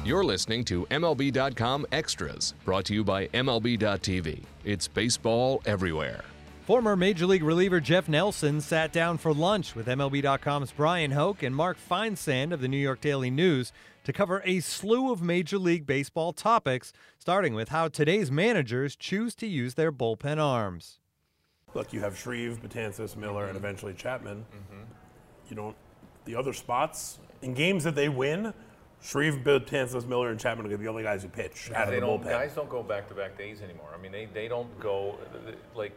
You're listening to MLB.com Extras, brought to you by MLB.tv. It's baseball everywhere. Former Major League reliever Jeff Nelson sat down for lunch with MLB.com's Brian Hoke and Mark Feinsand of the New York Daily News to cover a slew of Major League Baseball topics, starting with how today's managers choose to use their bullpen arms. Look, you have Shreve, Betances, Miller, and eventually Chapman. You don't, the other spots, in games that they win, Shreve, Betances, Miller, and Chapman are going to be the only guys who pitch out of the bullpen. Guys don't go back-to-back days anymore. I mean, they don't go, like,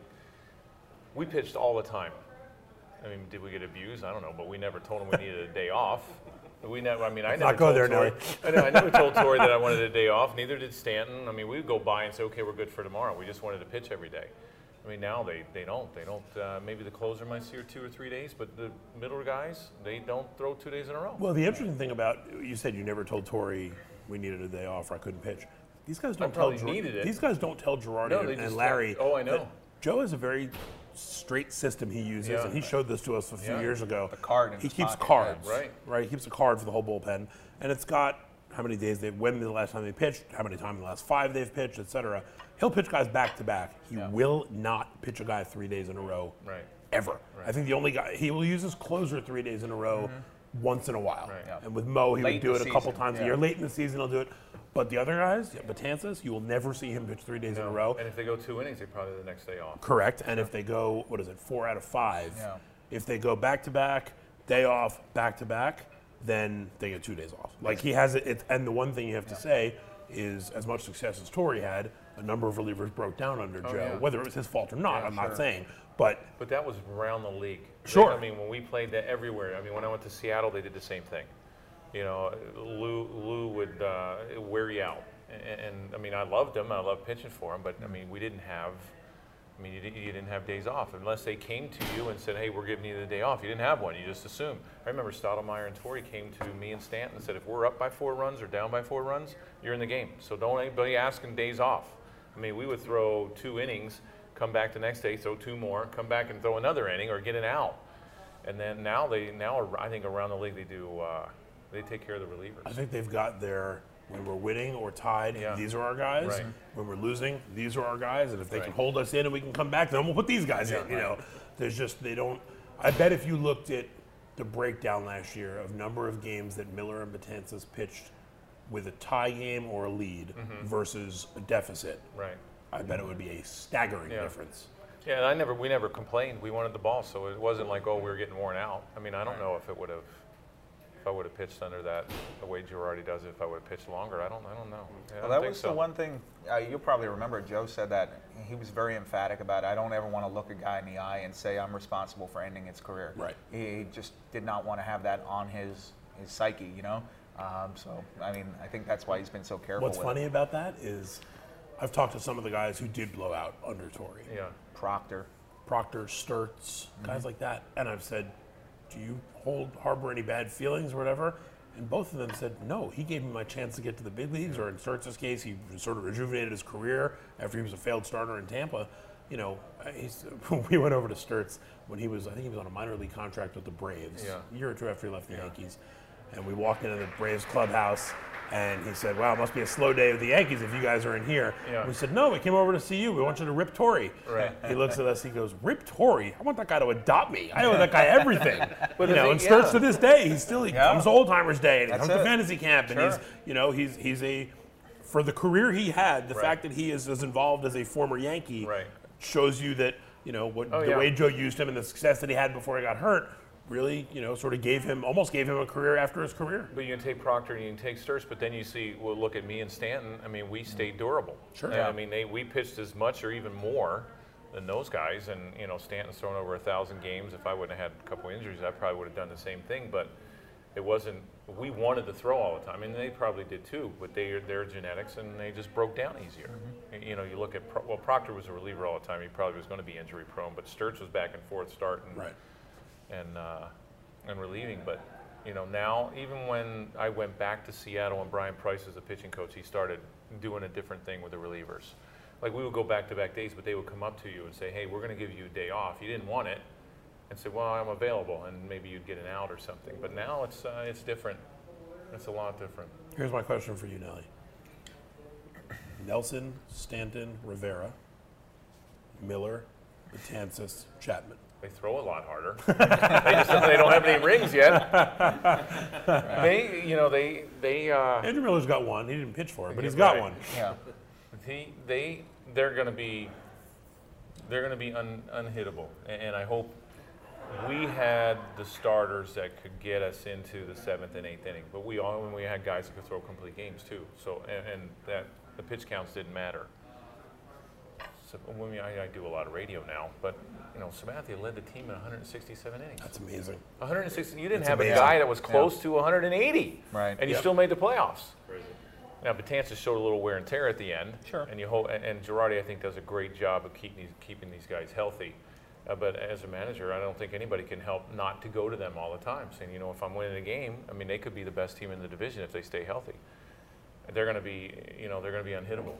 we pitched all the time. I mean, did we get abused? I don't know, but we never told them we needed a day off. We never. I mean, I never told Torrey. I never told Torrey that I wanted a day off. Neither did Stanton. I mean, we would go by and say, okay, we're good for tomorrow. We just wanted to pitch every day. I mean, now they don't. Maybe the closer might see her 2 or 3 days, but the middle guys, they don't throw 2 days in a row. Well, the interesting thing about, you said you never told Torrey we needed a day off or I couldn't pitch. These guys don't tell These guys don't tell Girardi and Larry. Oh, I know. Joe has a very straight system he uses, and he showed this to us a few years ago. A card in he his keeps pocket. cards, right? He keeps a card for the whole bullpen, and it's got how many days when the last time they pitched, how many times in the last 5 they've pitched, etc. He'll pitch guys back to back. He will not pitch a guy 3 days in a row, ever. I think the only guy he will use his closer 3 days in a row once in a while. And with Mo, he would do it a couple times a year. Late in the season, he'll do it. But the other guys, Betances, you will never see him pitch 3 days in a row. And if they go 2 innings, they probably the next day off. Correct. And if they go, 4 out of 5, if they go back-to-back, day off, back-to-back, then they get 2 days off. Like he has it, and the one thing you have to say is, as much success as Torrey had, a number of relievers broke down under Joe, whether it was his fault or not, I'm not saying. But that was around the league. Sure. I mean, when we played that everywhere, I mean, when I went to Seattle, they did the same thing. You know, Lou would wear you out. And I mean, I loved him. I loved pitching for him. But, I mean, you didn't have days off. Unless they came to you and said, hey, we're giving you the day off. You didn't have one. You just assumed. I remember Stottlemyre and Torrey came to me and Stanton and said, if we're up by 4 runs or down by 4 runs, you're in the game. So don't anybody asking days off. I mean, we would throw 2 innings, come back the next day, throw 2 more, come back and throw another inning or get an out. And then now I think around the league they do. They take care of the relievers. I think they've got their, when we're winning or tied, these are our guys. Right. When we're losing, these are our guys. And if they can hold us in and we can come back, then we'll put these guys in. You know, there's just, they don't. I bet if you looked at the breakdown last year of number of games that Miller and Betances pitched with a tie game or a lead versus a deficit, I bet it would be a staggering difference. Yeah, and we never complained. We wanted the ball, so it wasn't like, oh, we were getting worn out. I mean, I don't know if it would have. If I would have pitched under that, the way Girardi does it, if I would have pitched longer, I don't know. Well, that was the one thing, you'll probably remember, Joe said that he was very emphatic about it. I don't ever want to look a guy in the eye and say I'm responsible for ending his career. Right. He just did not want to have that on his psyche, you know? So, I mean, I think that's why he's been so careful. What's funny about that is I've talked to some of the guys who did blow out under Torrey. Yeah. Proctor, Sturtz, guys like that. And I've said, do you harbor any bad feelings or whatever? And both of them said, no, he gave me my chance to get to the big leagues, or in Sturtz's case, he sort of rejuvenated his career after he was a failed starter in Tampa. You know, we went over to Sturtz when I think he was on a minor league contract with the Braves, a year or 2 after he left the Yankees. And we walked into the Braves clubhouse, and he said, wow, it must be a slow day with the Yankees if you guys are in here. Yeah. We said, no, we came over to see you. We want you to rip Torrey. Right. He looks at us, he goes, rip Torrey? I want that guy to adopt me. I owe that guy everything. But you know, and Sturtz to this day, he comes to Old Timers Day, and he comes to fantasy camp, and he's for the career he had, the fact that he is as involved as a former Yankee shows you that, the way Joe used him and the success that he had before he got hurt, really, sort of almost gave him a career after his career. But you can take Proctor and you can take Sturtz, but then you see, look at me and Stanton. I mean, we stayed durable. Sure. Yeah. I mean, we pitched as much or even more than those guys. And, Stanton's thrown over 1,000 games. If I wouldn't have had a couple injuries, I probably would have done the same thing. But it wasn't, we wanted to throw all the time. And they probably did too, but their genetics, and they just broke down easier. You look at, Proctor was a reliever all the time. He probably was going to be injury prone, but Sturtz was back and forth starting. Right. And relieving, but now even when I went back to Seattle and Brian Price was the pitching coach, he started doing a different thing with the relievers. Like we would go back-to-back days, but they would come up to you and say, "Hey, we're going to give you a day off." You didn't want it, and say, "Well, I'm available," and maybe you'd get an out or something. But now it's different. It's a lot different. Here's my question for you, Nelly. Nelson, Stanton, Rivera, Miller, Betances, Chapman. They throw a lot harder. they don't have any rings yet. Andrew Miller's got one. He didn't pitch for it, but he's got one. Yeah. They're going to be unhittable, and I hope we had the starters that could get us into the 7th and 8th inning. But we had guys that could throw complete games too. So and that the pitch counts didn't matter. So I do a lot of radio now, but Sabathia led the team in 167 innings. That's amazing. 160. You didn't That's have amazing. a guy that was close to 180, Right. and you still made the playoffs. Crazy. Now Betances showed a little wear and tear at the end. Sure. And you hope, and Girardi I think does a great job of keeping these guys healthy. But as a manager, I don't think anybody can help not to go to them all the time, saying, if I'm winning a game, I mean, they could be the best team in the division if they stay healthy. They're going to be, they're going to be unhittable.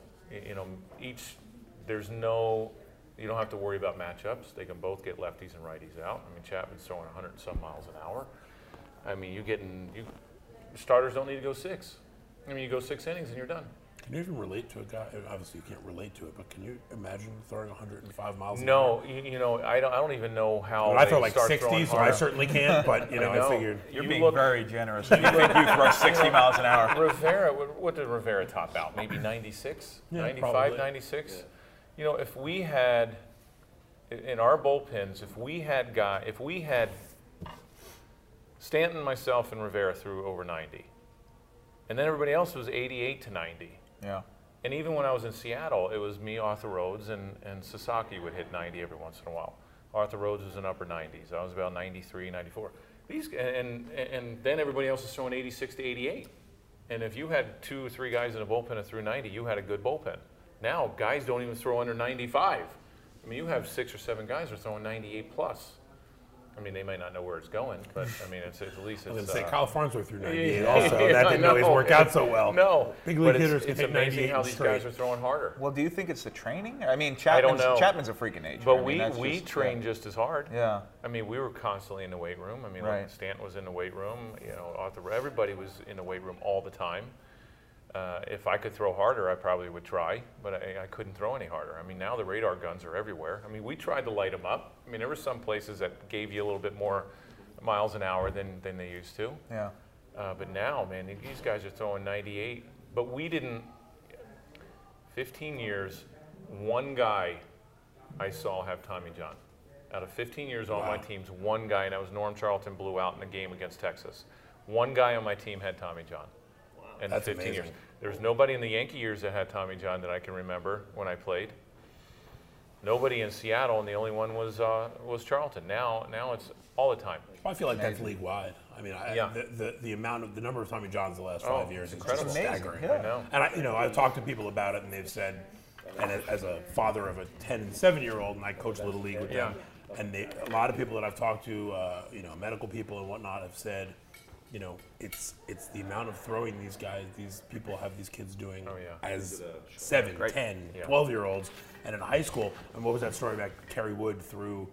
You don't have to worry about matchups. They can both get lefties and righties out. I mean, Chapman's throwing 100 and some miles an hour. I mean, starters don't need to go 6. I mean, you go 6 innings and you're done. Can you even relate to a guy? Obviously, you can't relate to it, but can you imagine throwing 105 miles an hour? No, I don't even know how. I throw like start 60, so I certainly can't. But I figured You're being very generous. You think you throw 60 miles an hour? Rivera, what did Rivera top out? Maybe 96, Yeah, 95, probably. 96. Yeah. If we had in our bullpens, if we had Stanton, myself, and Rivera threw over 90, and then everybody else was 88 to 90. Yeah. And even when I was in Seattle, it was me, Arthur Rhodes, and Sasaki would hit 90 every once in a while. Arthur Rhodes was in upper 90s. I was about 93, 94. And then everybody else was throwing 86 to 88. And if you had 2 or 3 guys in a bullpen that threw 90, you had a good bullpen. Now, guys don't even throw under 95. I mean, you have 6 or 7 guys that are throwing 98 plus. I mean, they might not know where it's going, but I mean, it's at least it's. I was going to say Kyle Farnsworth threw 98 yeah, also. yeah, That didn't always work out so well. No, Big league but hitters it's can hit amazing 98 how these straight. guys are throwing harder. Well, do you think it's the training? I mean, I don't know. Chapman's a freak of nature. But I mean, we train just as hard. Yeah. I mean, we were constantly in the weight room. I mean, Right. like Stanton was in the weight room. Arthur, everybody was in the weight room all the time. If I could throw harder, I probably would try, but I couldn't throw any harder. I mean, now the radar guns are everywhere. I mean, we tried to light them up. I mean, there were some places that gave you a little bit more miles an hour than they used to. Yeah. But now, man, these guys are throwing 98. But we didn't. 15 years, one guy I saw have Tommy John. Out of 15 years on my teams, one guy, and that was Norm Charlton, blew out in a game against Texas. One guy on my team had Tommy John. And That's 15 amazing. years. There was nobody in the Yankee years that had Tommy John that I can remember when I played. Nobody in Seattle, and the only one was Charlton. Now it's all the time. I feel like that's league wide. I mean, the number of Tommy Johns the last 5 years is incredible. just staggering. Yeah. I know. And I've talked to people about it, and they've said, and as a father of a 10 and 7-year-old, and I coach Little League with them, and a lot of people that I've talked to, medical people and whatnot, have said, it's the amount of throwing these people have these kids doing as 7, 10, 12-year-olds, and in high school. And what was that story about Kerry Wood threw,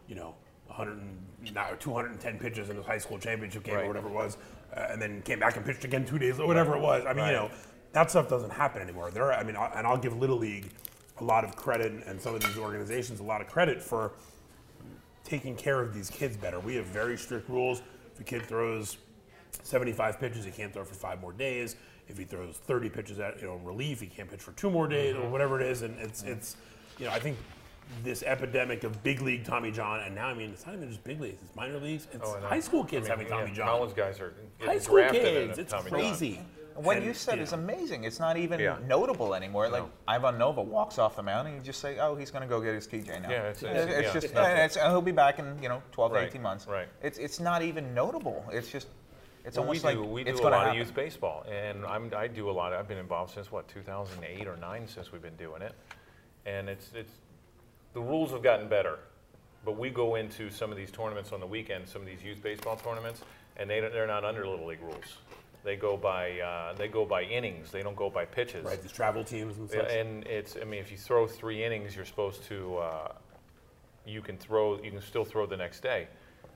210 pitches in his high school championship game or whatever it was, and then came back and pitched again 2 days later, whatever it was. I mean, that stuff doesn't happen anymore. I'll give Little League a lot of credit, and some of these organizations a lot of credit for taking care of these kids better. We have very strict rules. If a kid throws 75 pitches, he can't throw for 5 more days. If he throws 30 pitches at relief, he can't pitch for 2 more days or whatever it is. And it's I think this epidemic of big league Tommy John, and now it's not even just big leagues, it's minor leagues. It's high school kids having Tommy John. College guys are High school drafted kids, into it's Tommy crazy. John. What you said is amazing. It's not even notable anymore. No. Like Ivan Nova walks off the mound and you just say, "Oh, he's going to go get his TJ now." Yeah, it's just nothing. he'll be back in 12 to Right, 18 months. right. It's not even notable. It's just almost we like do it's a going to lot happen. of youth baseball, and I do a lot. I've been involved since 2008 or 9 since we've been doing it, and it's the rules have gotten better, but we go into some of these tournaments on the weekend, some of these youth baseball tournaments, and they're not under Little League rules. They go by innings. They don't go by pitches. Right, these travel teams and stuff. And if you throw 3 innings, you're supposed to you can still throw the next day.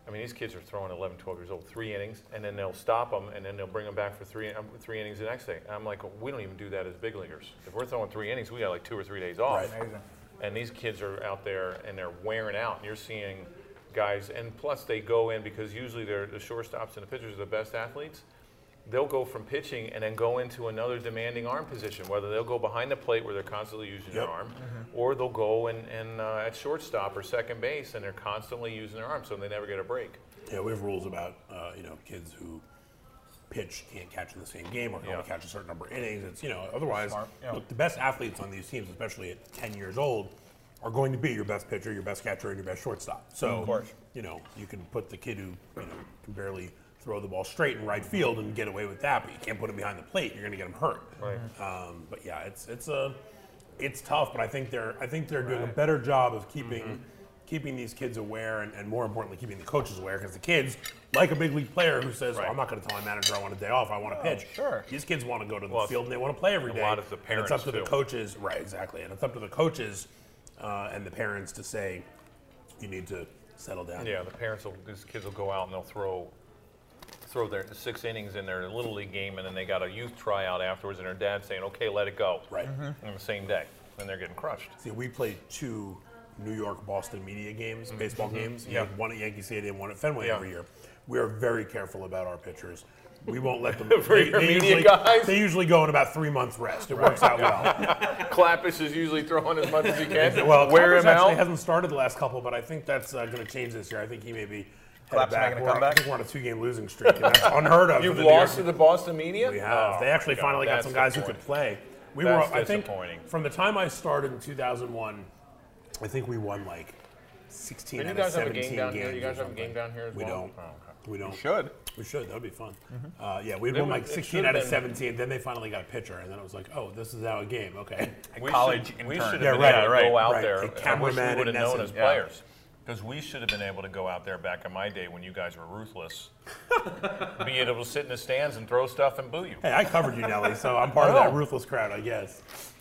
I mean, these kids are throwing 11, 12 years old, 3 innings, and then they'll stop them, and then they'll bring them back for three innings the next day. And I'm like, well, we don't even do that as big leaguers. If we're throwing 3 innings, we got like 2 or 3 days off. Right. Amazing. And these kids are out there, and they're wearing out. And you're seeing guys, and plus they go in because usually they're the shortstops and the pitchers are the best athletes. They'll go from pitching and then go into another demanding arm position, whether they'll go behind the plate where they're constantly using their arm, or they'll go and at shortstop or second base and they're constantly using their arm, so they never get a break. Yeah, we have rules about kids who pitch can't catch in the same game or can only catch a certain number of innings. It's otherwise, Smart, yeah. look, the best athletes on these teams, especially at 10 years old, are going to be your best pitcher, your best catcher, and your best shortstop. So Of course. you can put the kid who can barely throw the ball straight in right field and get away with that, but you can't put him behind the plate. You're going to get him hurt. Right. But yeah, it's tough. But I think they're doing a better job of keeping these kids aware and more importantly, keeping the coaches aware, because the kids, like a big league player who says, Right. oh, I'm not going to tell my manager I want a day off, I want to pitch. Sure. These kids want to go to the Well, field and they want to play every a day. lot of the and it's up to parents, the too. coaches, right, exactly. And it's up to the coaches and the parents to say, you need to settle down. Yeah, these kids will go out and they'll throw their 6 innings in their little league game, and then they got a youth tryout afterwards, and their dad's saying, okay, let it go. Right. On the same day, and they're getting crushed. See, we played 2 New York-Boston media games, baseball games. Yeah. One at Yankee Stadium, one at Fenway Yeah. every year. We are very careful about our pitchers. We won't let them. For your media guys? They usually go in about 3 months rest. It works out well. Clappus is usually throwing as much as he can. Well, wear Clappers him actually out. hasn't started the last couple, but I think that's going to change this year. I think he may be Clapp's headed back. making a comeback? I think we're on a 2-game losing streak, and that's unheard of. You've for the New York- lost to the Boston media? We have. Oh, They actually God, finally got that's some guys who could disappointing. play. We That's were, I think, disappointing. from the time I started in 2001, I think we won like 16 And you out of guys have a 17 game down games here? You guys or have a game something. down here as We well? don't. Oh, okay. We don't. Should. We should. That would be fun. Yeah, we It won would- like it 16 should've out of been- 17. Then they finally got a pitcher, and then it was like, oh, this is now a game. Okay. College we intern. should Yeah, have been right, able to right, go out right. there. A I wish we cameraman would have in known essence. as Yeah. players. Because we should have been able to go out there back in my day when you guys were ruthless. Be able to sit in the stands and throw stuff and boo you. Hey, I covered you, Nelly, so I'm part of that ruthless crowd, I guess.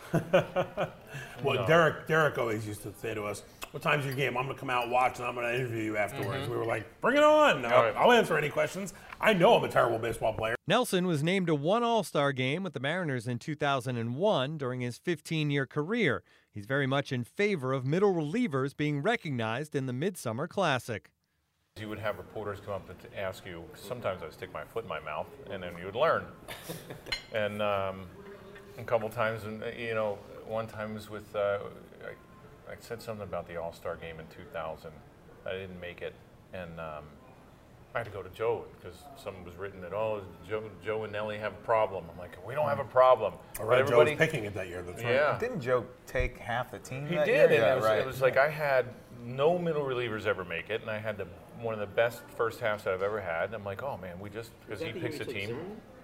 Well, Derek always used to say to us, what time's your game? I'm going to come out, watch, and I'm going to interview you afterwards. We were like, bring it on. Right. I'll answer any questions. I know I'm a terrible baseball player. Nelson was named to one All-Star game with the Mariners in 2001 during his 15-year career. He's very much in favor of middle relievers being recognized in the Midsummer Classic. You would have reporters come up to ask you, sometimes I'd stick my foot in my mouth, and then you would learn. And a couple times, and one time was with, I said something about the All-Star game in 2000. I didn't make it, and I had to go to Joe because something was written that, Joe and Nelly have a problem. I'm like, we don't have a problem. All But right, Joe was everybody, picking it that year. That's right. yeah. Didn't Joe take half the team He that did, year? and Yeah, it was like I had no middle relievers ever make it, and I had one of the best first halves that I've ever had. And I'm like, oh man, because he picks a team.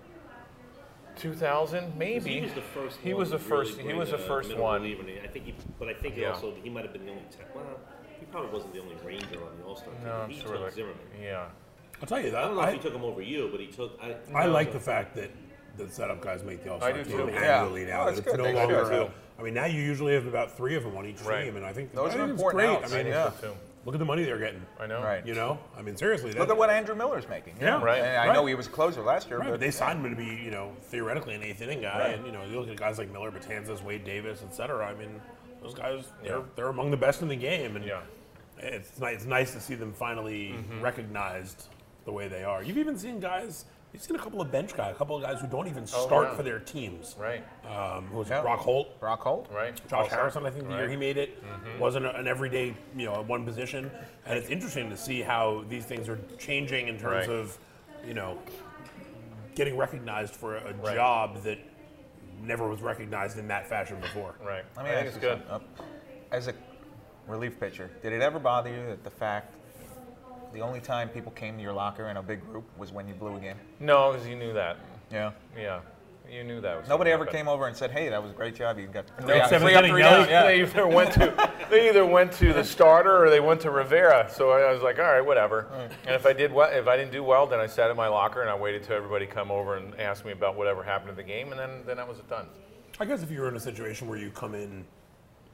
2000, maybe. He was the first. He was the first. He was the first one. I think he Yeah. also he might have been the only. Well, he probably wasn't the only Ranger on the All-Star team. No, I'm he sure. took Like, Zimmerman. yeah. I'll tell you that. I don't know if he took him over you, but he took. I like the fact that the setup guys make the All-Star do team too. annually Yeah. now. Oh, that that's it's good. no They longer. should. I mean, now you usually have about 3 of them on each Right. team, and I think Those are it's important great. outs. I mean, Yeah. Too. look at the money they're getting. I know. Right. You know, I mean, seriously. Look at what Andrew Miller's making. Yeah. Right. And I Right. know he was a closer last year, Right, but but they signed him to be, theoretically an 8th inning guy, Right. and you look at guys like Miller, Betances, Wade Davis, et cetera. I mean, those guys, Yeah. they're among the best in the game, and Yeah. it's nice to see them finally recognized the way they are. You've even seen guys. You've seen a couple of bench guys, a couple of guys who don't even start yeah. for their teams. Right. Who was it? Yeah. Brock Holt, Brock Holt. Right. Josh Also. Harrison. I think the year Right. he made it wasn't an everyday, at one position. And it's interesting to see how these things are changing in terms Right. of, getting recognized for a Right. job that never was recognized in that fashion before. Right. Let me I think ask it's you good. something. As a relief pitcher, did it ever bother you that the fact the only time people came to your locker in a big group was when you blew a game? No, because you knew that. Yeah. Yeah. You knew that was Nobody ever happening. came over and said, "Hey, that was a great job. You got No, three seventh up, inning, three Nelly. down." Yeah. They either went to the starter or they went to Rivera. So I was like, all right, whatever. And if I didn't do well, then I sat in my locker and I waited till everybody come over and asked me about whatever happened in the game, and then that was done. I guess if you were in a situation where you come in,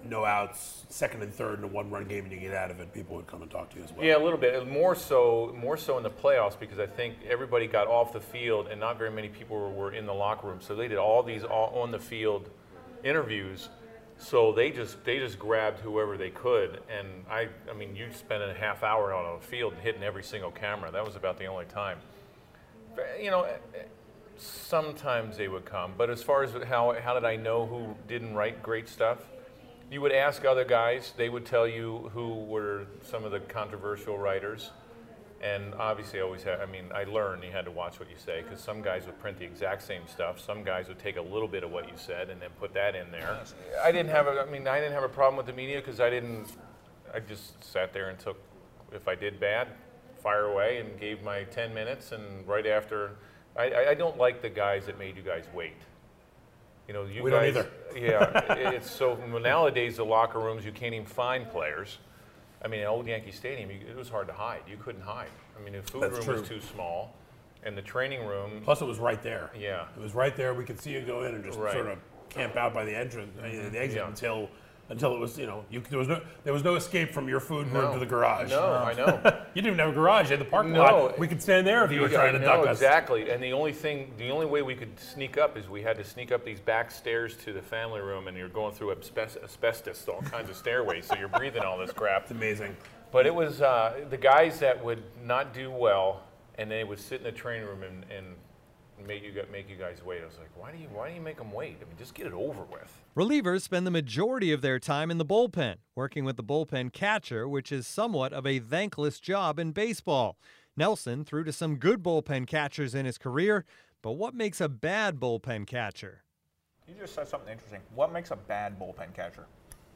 no outs, second and third in a one-run game, and you get out of it, people would come and talk to you as well. Yeah, a little bit. More so in the playoffs because I think everybody got off the field and not very many people were in the locker room. So they did all these on the field interviews. So they just grabbed whoever they could. And I mean, you spent a half hour on a field hitting every single camera. That was about the only time. You know, sometimes they would come. But as far as how did I know who didn't write great stuff? You would ask other guys, they would tell you who were some of the controversial writers. And obviously I learned you had to watch what you say because some guys would print the exact same stuff. Some guys would take a little bit of what you said and then put that in there. I didn't have a problem with the media because I just sat there and took, if I did bad, fire away and gave my 10 minutes and right after, I don't like the guys that made you guys wait. You know, We don't either. Yeah, it's so nowadays the locker rooms you can't even find players. I mean, in old Yankee Stadium, it was hard to hide. You couldn't hide. I mean, the food That's room true. was too small, and the training room. Plus, it was right there. Yeah. It was right there. We could see you go in and just Right. sort of camp out by the entrance, the exit until it was, you know, there was no escape from your food room to the garage. No, I know. You didn't even have a garage. You had the parking No. lot. We could stand there if you were trying to duck us. Exactly. And the only way we could sneak up is we had to sneak up these back stairs to the family room, and you're going through asbestos, all kinds of stairways, so you're breathing all this crap. It's amazing. But it was the guys that would not do well, and they would sit in the training room and make you guys wait. I was like, why do you make them wait? I mean, just get it over with. Relievers spend the majority of their time in the bullpen, working with the bullpen catcher, which is somewhat of a thankless job in baseball. Nelson threw to some good bullpen catchers in his career, but what makes a bad bullpen catcher? You just said something interesting. What makes a bad bullpen catcher?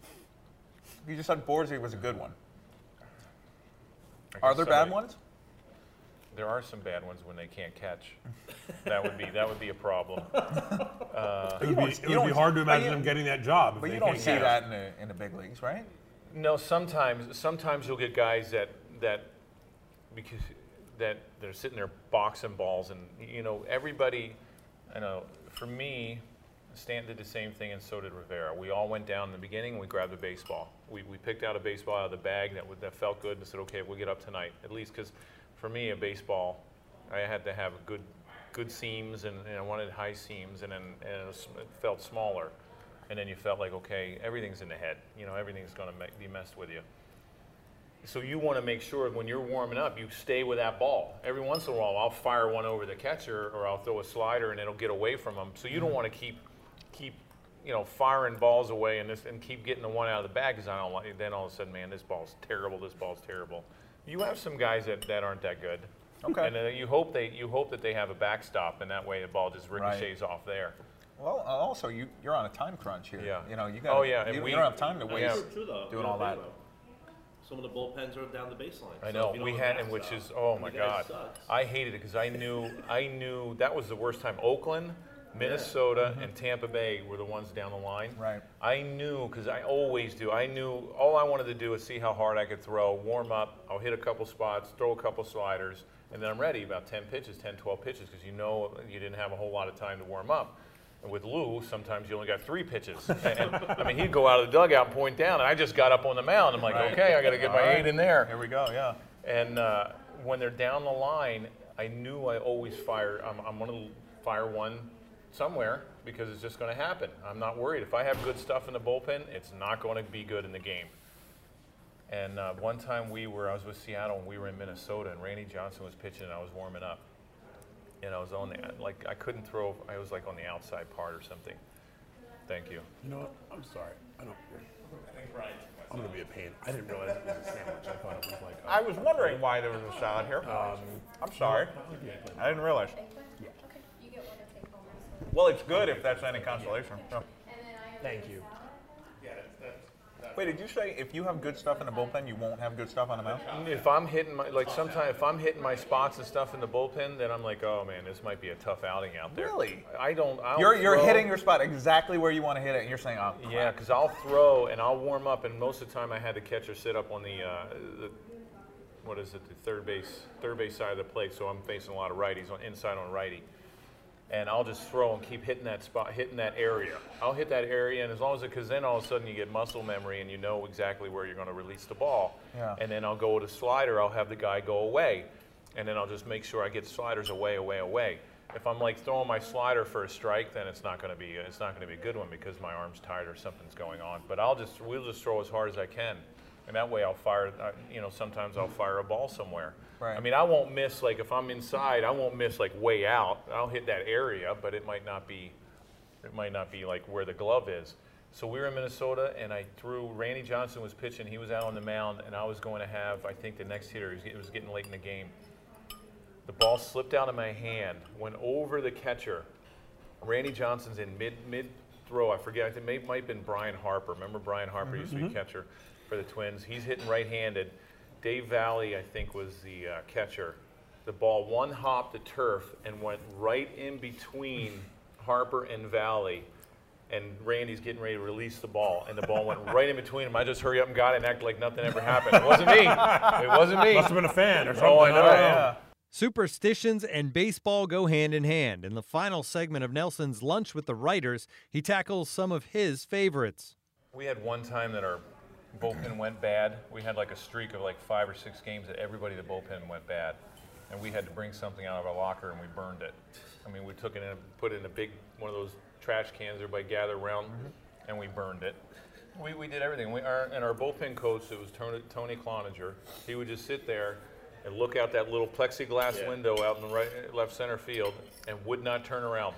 You just said Borsey was a good one. Are there bad ones? There are some bad ones when they can't catch. That would be a problem. It would be hard to imagine them getting that job. if But they you don't can't see catch. that in the big leagues, right? No, sometimes you'll get guys that because that they're sitting there boxing balls, and you know everybody. I know for me, Stanton did the same thing, and so did Rivera. We all went down in the beginning and we grabbed a baseball. We picked out a baseball out of the bag that felt good and said, okay, we'll get up tonight. At least because for me, a baseball, I had to have good seams and I wanted high seams, and it felt smaller. And then you felt like, okay, everything's in the head. You know, everything's going to be messed with you. So you want to make sure when you're warming up, you stay with that ball. Every once in a while, I'll fire one over the catcher or I'll throw a slider and it'll get away from them. So you don't want to keep firing balls away and keep getting the one out of the bag because I don't like. Then all of a sudden, man, this ball's terrible. This ball's terrible. You have some guys that aren't that good. Okay. And you hope that they have a backstop, and that way the ball just ricochets off there. Well, also you're on a time crunch here. Yeah. You know, you got. Oh, yeah, and You we- don't have time to waste Yeah. True though. doing You all know, that. some of the bullpens are down the baseline. I So know if you don't we have had, a and which backstop, is oh my you guys God, sucks. I hated it because I knew that was the worst time. Oakland, Minnesota, and Tampa Bay were the ones down the line. Right. I knew because I always do. I knew all I wanted to do is see how hard I could throw, warm up. I'll hit a couple spots, throw a couple sliders, and then I'm ready about 10 pitches, 10, 12 pitches because you know you didn't have a whole lot of time to warm up. And with Lou, sometimes you only got 3 pitches. And I mean, he'd go out of the dugout and point down, and I just got up on the mound. I'm like, Right. okay, I got to get my 8 in there. Here we go. Yeah. And when they're down the line, I knew I always fire. I'm going to fire one somewhere because it's just going to happen. I'm not worried. If I have good stuff in the bullpen, it's not going to be good in the game. And one time I was with Seattle and we were in Minnesota, and Randy Johnson was pitching and I was warming up. And I was on I couldn't throw, I was like on the outside part or something. Thank you. You know what? I'm sorry. I'm going to be a pain. I didn't realize it was a sandwich. I thought it was like. I was wondering why there was a salad here. I'm sorry. I didn't realize. Okay, you get one to take home. Well, it's good if that's any consolation. So. Thank you. Wait, did you say if you have good stuff in the bullpen, you won't have good stuff on the mound? If I'm hitting if I'm hitting my spots and stuff in the bullpen, then I'm like, oh man, this might be a tough outing out there. Really? I don't You're throw. hitting your spot exactly where you want to hit it, and you're saying, oh, crap. Yeah, because I'll throw and I'll warm up, and most of the time I had the catcher sit up on the third base side of the plate, so I'm facing a lot of righties inside on righty. and I'll just throw and keep hitting that spot, hitting that area. I'll hit that area, and as long as because then all of a sudden you get muscle memory and you know exactly where you're going to release the ball. Yeah. And then I'll go to slider. I'll have the guy go away, and then I'll just make sure I get sliders away, away, away. If I'm like throwing my slider for a strike, then it's not going to be a good one because my arm's tired or something's going on. But we'll just throw as hard as I can, and that way I'll fire. Sometimes I'll fire a ball somewhere. Right. I mean, I won't miss, like if I'm inside, I won't miss like way out. I'll hit that area, but it might not be like where the glove is. So we were in Minnesota, and I threw, Randy Johnson was pitching, he was out on the mound, and I was going to have, I think the next hitter, it was getting late in the game. The ball slipped out of my hand, went over the catcher. Randy Johnson's in mid throw, I forget, I think it might have been Brian Harper. Remember Brian Harper used to be catcher for the Twins? He's hitting right-handed. Dave Valley, I think, was the catcher. The ball one-hopped the turf and went right in between Harper and Valley, and Randy's getting ready to release the ball, and the ball went right in between them. I just hurry up and got it and act like nothing ever happened. It wasn't me. It wasn't me. Must have been a fan or something. Oh, I know. Yeah. Superstitions and baseball go hand in hand. In the final segment of Nelson's Lunch with the Writers, he tackles some of his favorites. We had one time that our bullpen went bad. We had like a streak of like 5 or 6 games that everybody at the bullpen went bad. And we had to bring something out of our locker and we burned it. I mean, we took it in, put it in a big, one of those trash cans everybody gathered around, and we burned it. We did everything. And our bullpen coach, it was Tony Cloninger, he would just sit there and look out that little plexiglass window out in the left center field and would not turn around.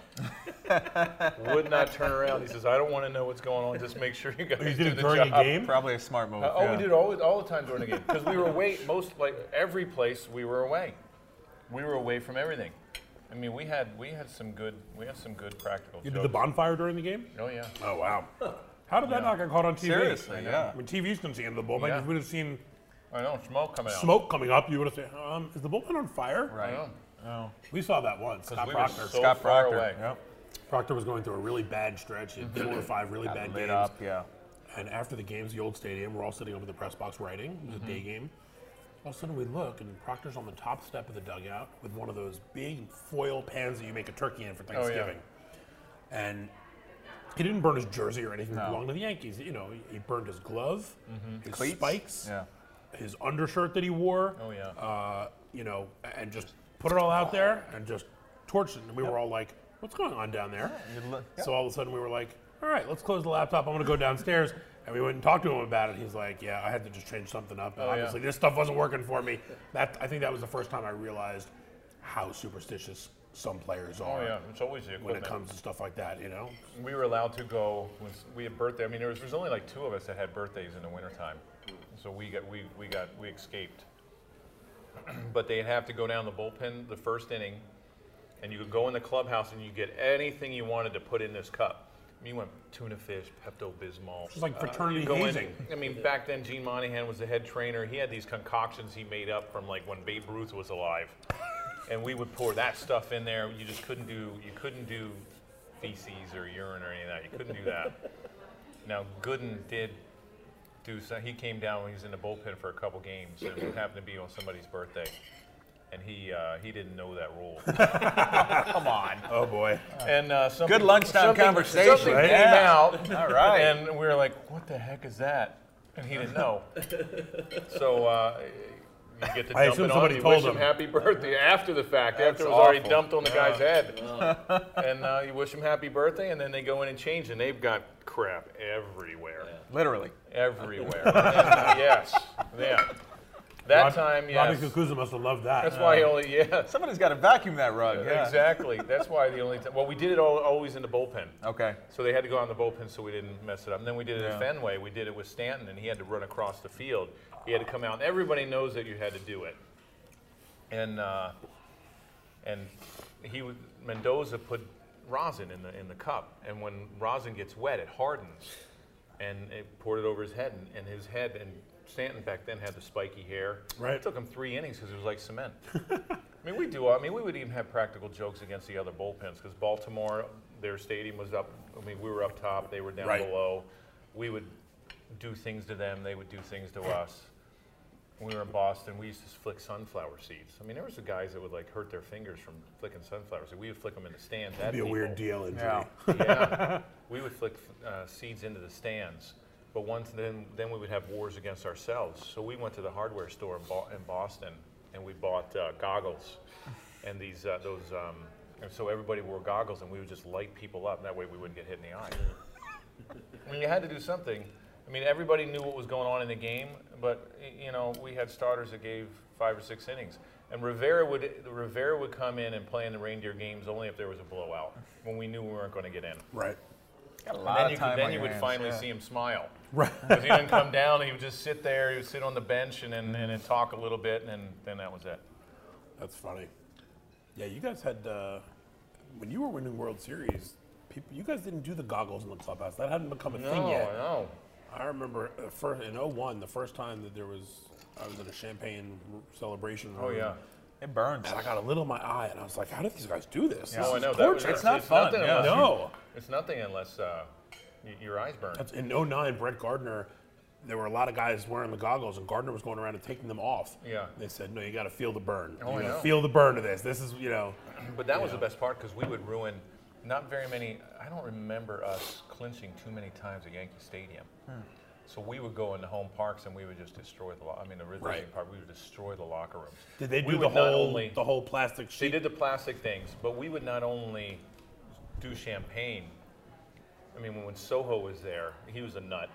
Would not turn around. He says, I don't want to know what's going on. Just make sure you guys You do did it the during job. a game? Probably a smart move. We did all the time during the game because we were away. Every place we were away. We were away from everything. I mean, we had some good practical. You did the bonfire during the game? Oh yeah. Oh, wow. How did that not get caught on TV? Seriously, yeah. I mean, TV's couldn't see into the bullpen. Yeah. If we'd have seen I know, smoke coming out. smoke coming up, you would have said, is the bullpen on fire? I Right. know. Oh. We saw that once. Scott we were Proctor. so Scott far Proctor. away. Yep. Proctor was going through a really bad stretch. He had 4 or 5 really bad Lit games. up, yeah. And after the games, the old stadium, we're all sitting up in the press box writing. It was a day game. All of a sudden we look, and Proctor's on the top step of the dugout with one of those big foil pans that you make a turkey in for Thanksgiving. And he didn't burn his jersey or anything that belonged to the Yankees. You know, he burned his glove, his Cleats? spikes, Yeah. his undershirt that he wore. Oh yeah. You know, and just put it all out there and just torched it. And we were all like, what's going on down there? So all of a sudden we were like, all right, let's close the laptop. I'm going to go downstairs. And we went and talked to him about it. He's like, yeah, I had to just change something up. And obviously this stuff wasn't working for me. I think that was the first time I realized how superstitious some players are Oh yeah. It's always the when equipment. it comes to stuff like that, you know? We were allowed to go when we had birthday. I mean, there's only like 2 of us that had birthdays in the wintertime. So we escaped. But they'd have to go down the bullpen the first inning, and you could go in the clubhouse and you get anything you wanted to put in this cup. I mean, you went tuna fish, Pepto-Bismol. It's like fraternity go in- hazing. I mean, back then Gene Monahan was the head trainer. He had these concoctions he made up from like when Babe Ruth was alive, and we would pour that stuff in there. You just couldn't do feces or urine or any of that. You couldn't do that. Now Gooden did do some. He came down when he was in the bullpen for a couple games, and it happened to be on somebody's birthday, and he didn't know that rule. Come on. Oh, boy. And something, Good lunchtime something- conversation, Something right? came Yeah. out, All right. and we were like, "What the heck is that?" And he didn't know. So you get to I dump assume it on somebody him. You told wish him him. happy birthday after the fact, That's after it was already awful. dumped on the guy's head. And you wish him happy birthday, and then they go in and change, and they've got crap everywhere, Literally. everywhere. Yes, yeah. That time, yes. Robbie Kukuza must have loved that. That's why he only, yeah. Somebody's got to vacuum that rug. Yeah. Exactly. That's why the only time. Well, we did it always in the bullpen. Okay. So they had to go on the bullpen so we didn't mess it up. And then we did it at Fenway. We did it with Stanton, and he had to run across the field. He had to come out, and everybody knows that you had to do it. And Mendoza put rosin in the cup, and when rosin gets wet, it hardens, and it poured it over his head, and his head and Stanton back then had the spiky hair. Right. It took him 3 innings because it was like cement. I mean, we would even have practical jokes against the other bullpens because Baltimore, their stadium was up. I mean, we were up top, they were down Right. below. We would do things to them, they would do things to us. when we were in Boston, we used to flick sunflower seeds. I mean, there was the guys that would like hurt their fingers from flicking sunflower seeds. We would flick them in the stands. That'd be a weird DL injury. Yeah, we would flick seeds into the stands. But then we would have wars against ourselves. So we went to the hardware store in Boston, and we bought goggles, and and so everybody wore goggles, and we would just light people up. And that way, we wouldn't get hit in the eye. I mean, you had to do something. I mean, everybody knew what was going on in the game, but you know, we had starters that gave 5 or 6 innings. And Rivera would come in and play in the Reindeer games only if there was a blowout, when we knew we weren't going to get in. Right. Got a lot of time Then on you your would hands, finally yeah. see him smile. Right. Because he didn't come down, he would just sit there, he would sit on the bench and then talk a little bit, and then that was it. That's funny. Yeah, you guys had, when you were winning World Series, you guys didn't do the goggles in the clubhouse. That hadn't become a thing yet. No. I remember in 01, the first time that I was in a champagne celebration room. Oh, yeah. It burns. And I got a little in my eye, and I was like, how did these guys do this? Yeah. This Oh, I is know. torture. It's not fun, Nothing yeah. unless No. It's nothing unless your eyes burn. In 09, Brett Gardner, there were a lot of guys wearing the goggles, and Gardner was going around and taking them off. Yeah. They said, no, you got to feel the burn. Oh, you I gotta know. feel the burn of this. This is, you know. But that was the best part, because we would ruin not very many. I don't remember us clinching too many times at Yankee Stadium. So we would go into home parks and we would just destroy the original park. We would destroy the locker rooms. Did they We do would not only- the whole plastic sheet? They did the plastic things, but we would not only do champagne. I mean, when Soho was there, he was a nut.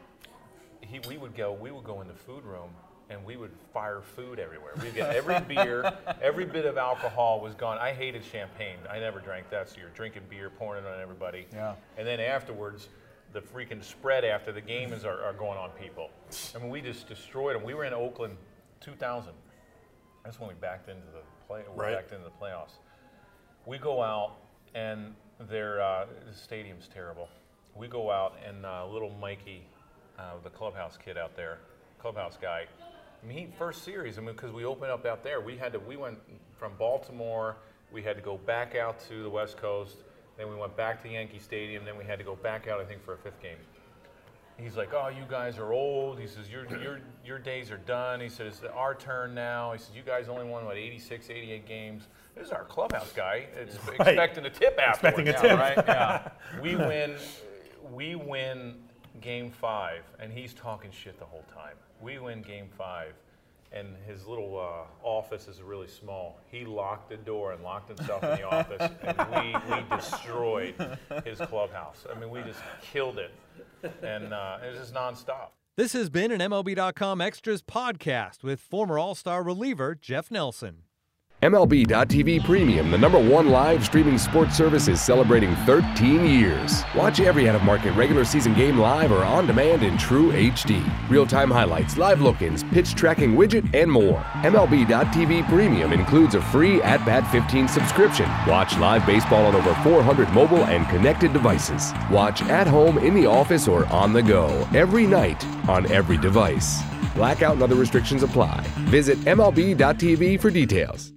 We would go in the food room, and we would fire food everywhere. We'd get every beer, every bit of alcohol was gone. I hated champagne. I never drank that, so you're drinking beer, pouring it on everybody. Yeah. And then afterwards, the freaking spread after the game are going on people. I mean, we just destroyed them. We were in Oakland 2000. That's when we backed into the playoffs. We go out, and the stadium's terrible. We go out, and little Mikey, the clubhouse kid out there, clubhouse guy, I mean, first series, because we opened up out there, we went from Baltimore, we had to go back out to the West Coast, then we went back to Yankee Stadium, then we had to go back out, I think, for a 5th game. He's like, oh, you guys are old. He says, your days are done. He says, it's our turn now. He says, you guys only won, 86, 88 games. This is our clubhouse guy. It's expecting a tip afterwards. Expecting a tip. Right? Yeah. We win Game 5, and he's talking shit the whole time. We win Game 5, and his little office is really small. He locked the door and locked himself in the office, and we destroyed his clubhouse. I mean, we just killed it, and it was just nonstop. This has been an MLB.com Extras podcast with former All-Star reliever Jeff Nelson. MLB.tv Premium, the #1 live streaming sports service, is celebrating 13 years. Watch every out-of-market regular season game live or on demand in true HD. Real-time highlights, live look-ins, pitch tracking widget, and more. MLB.tv Premium includes a free At-Bat 15 subscription. Watch live baseball on over 400 mobile and connected devices. Watch at home, in the office, or on the go every night on every device. Blackout and other restrictions apply. Visit MLB.tv for details.